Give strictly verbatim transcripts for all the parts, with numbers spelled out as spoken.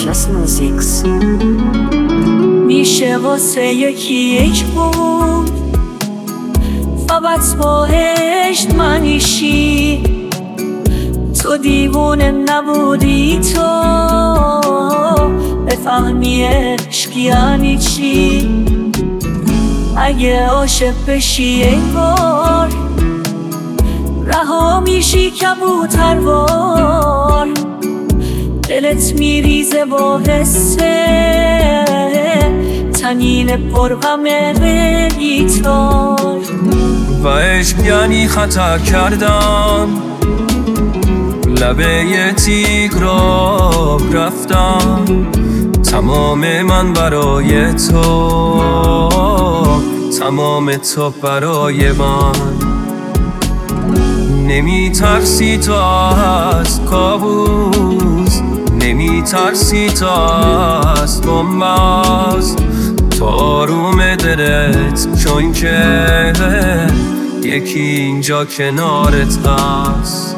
Atlas Musics. میشه واسه یکی یک بود فقط با عشق منیشی، تو دیوونه نبودی تو بفهمی عشق یعنی چی. اگه عاشق بشی ای بار رها میشی کبوتروار، دلت میریزه با حسه تنین پرغم گیتار. و عشق یعنی خطا کردن، لبه تیغ را رفتم، تمام من برای تو، تمام تو برای من. نمی ترسی تو از کابوس، نمی ترسی تو از بنبست، تو آروم دلت چون که یکی اینجا کنارت هست.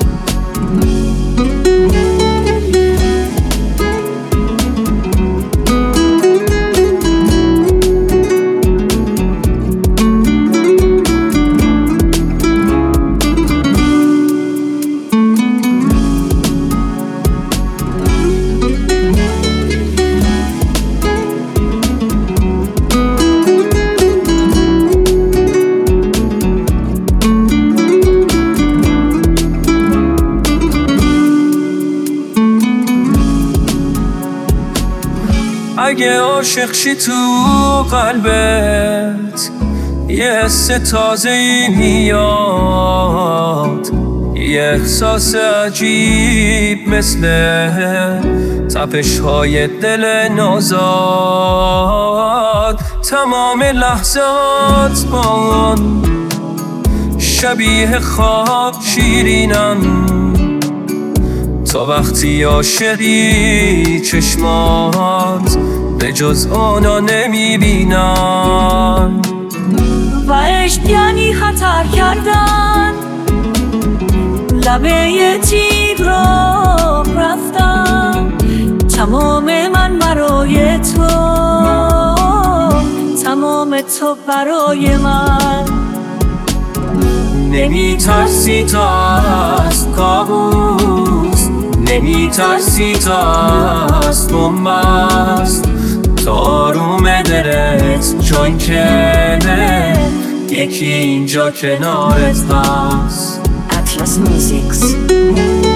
اگه عاشق شی تو قلبت یه حس تازه‌ای میاد، یه احساس عجیب مثل تپش های دل نوزاد. تمام لحظات با شبیه خواب شیرینن، تا وقتی عاشقی چشمات به جز اونا نمیبینن. و عشق یعنی خطر کردن، لبه تیغ را رفتم، تمام من برای تو، تمام تو برای من. نمی ترسی تو از کابوس، نمی ترسی تو از بنبست، تو آروم دلت چون که یکی اینجا کنارت هست. Atlas Musics.